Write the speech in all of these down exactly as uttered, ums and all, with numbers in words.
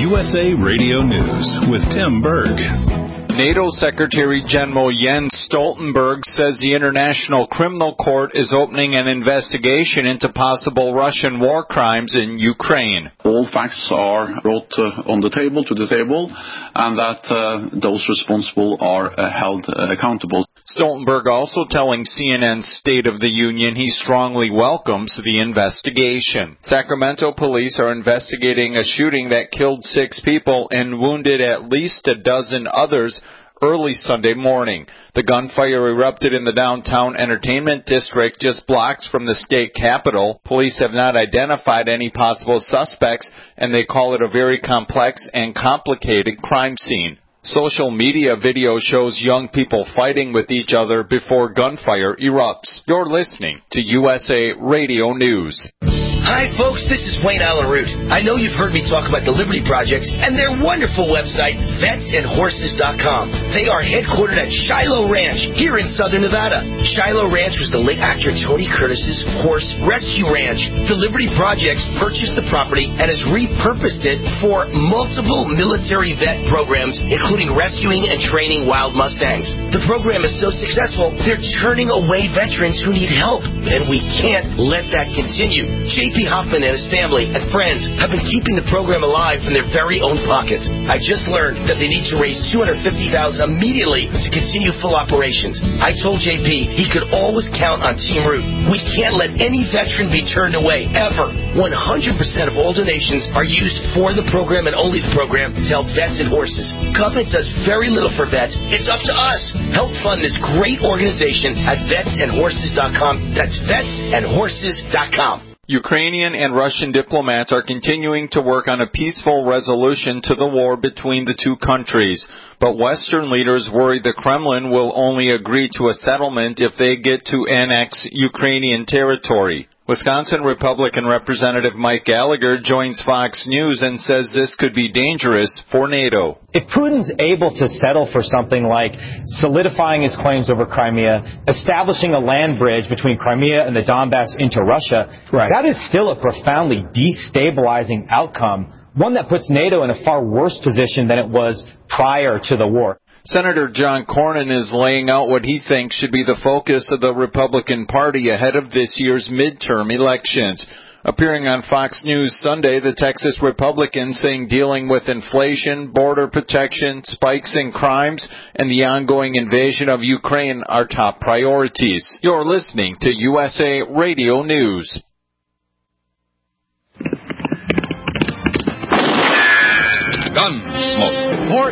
U S A Radio News with Tim Berg. NATO Secretary General Jens Stoltenberg says the International Criminal Court is opening an investigation into possible Russian war crimes in Ukraine. All facts are brought uh, on the table, to the table, and that uh, those responsible are uh, held uh, accountable. Stoltenberg also telling C N N's State of the Union he strongly welcomes the investigation. Sacramento police are investigating a shooting that killed six people and wounded at least a dozen others early Sunday morning. The gunfire erupted in the downtown entertainment district just blocks from the state capitol. Police have not identified any possible suspects, and they call it a very complex and complicated crime scene. Social media video shows young people fighting with each other before gunfire erupts. You're listening to U S A Radio News. Hi, folks. This is Wayne Allen Root. I know you've heard me talk about the Liberty Projects and their wonderful website, vets and horses dot com. They are headquartered at Shiloh Ranch here in southern Nevada. Shiloh Ranch was the late actor Tony Curtis's horse rescue ranch. The Liberty Projects purchased the property and has repurposed it for multiple military vet programs, including rescuing and training wild Mustangs. The program is so successful, they're turning away veterans who need help, and we can't let that continue. J P Hoffman and his family and friends have been keeping the program alive from their very own pockets. I just learned that they need to raise two hundred fifty thousand dollars immediately to continue full operations. I told J P he could always count on Team Root. We can't let any veteran be turned away, ever. one hundred percent of all donations are used for the program and only the program to help vets and horses. Government does very little for vets. It's up to us. Help fund this great organization at vets and horses dot com. That's vets and horses dot com. Ukrainian and Russian diplomats are continuing to work on a peaceful resolution to the war between the two countries, but Western leaders worry the Kremlin will only agree to a settlement if they get to annex Ukrainian territory. Wisconsin Republican Representative Mike Gallagher joins Fox News and says this could be dangerous for NATO. If Putin's able to settle for something like solidifying his claims over Crimea, establishing a land bridge between Crimea and the Donbass into Russia, right, that is still a profoundly destabilizing outcome, one that puts NATO in a far worse position than it was prior to the war. Senator John Cornyn is laying out what he thinks should be the focus of the Republican Party ahead of this year's midterm elections. Appearing on Fox News Sunday, the Texas Republican saying dealing with inflation, border protection, spikes in crimes, and the ongoing invasion of Ukraine are top priorities. You're listening to U S A Radio News. Gunsmoke. Port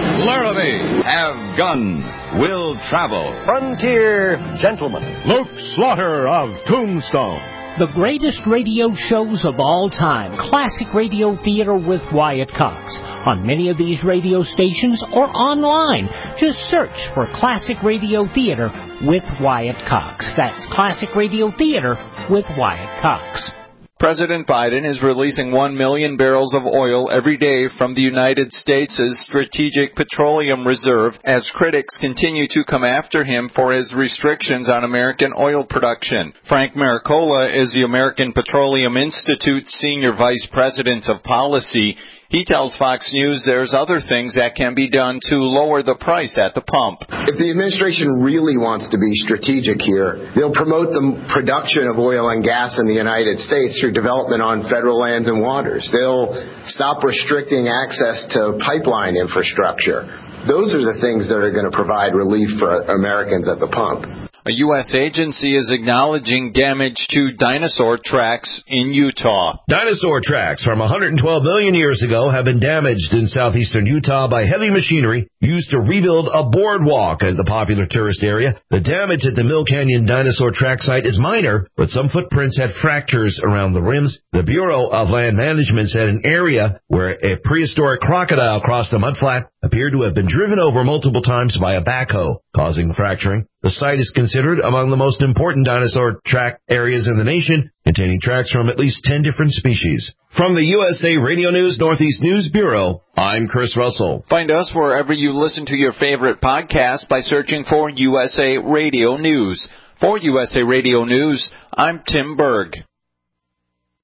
Laramie. Have gun. Will travel. Frontier Gentleman. Luke Slaughter of Tombstone. The greatest radio shows of all time. Classic Radio Theater with Wyatt Cox. On many of these radio stations or online. Just search for Classic Radio Theater with Wyatt Cox. That's Classic Radio Theater with Wyatt Cox. President Biden is releasing one million barrels of oil every day from the United States' Strategic Petroleum Reserve as critics continue to come after him for his restrictions on American oil production. Frank Maricola is the American Petroleum Institute's Senior Vice President of Policy. He tells Fox News there's other things that can be done to lower the price at the pump. If the administration really wants to be strategic here, they'll promote the production of oil and gas in the United States through development on federal lands and waters. They'll stop restricting access to pipeline infrastructure. Those are the things that are going to provide relief for Americans at the pump. A U S agency is acknowledging damage to dinosaur tracks in Utah. Dinosaur tracks from one hundred twelve million years ago have been damaged in southeastern Utah by heavy machinery used to rebuild a boardwalk at the popular tourist area. The damage at the Mill Canyon Dinosaur Track site is minor, but some footprints had fractures around the rims. The Bureau of Land Management said an area where a prehistoric crocodile crossed a mudflat appeared to have been driven over multiple times by a backhoe, causing fracturing. The site is considered among the most important dinosaur track areas in the nation, containing tracks from at least ten different species. From the U S A Radio News Northeast News Bureau, I'm Chris Russell. Find us wherever you listen to your favorite podcast by searching for U S A Radio News. For U S A Radio News, I'm Tim Berg.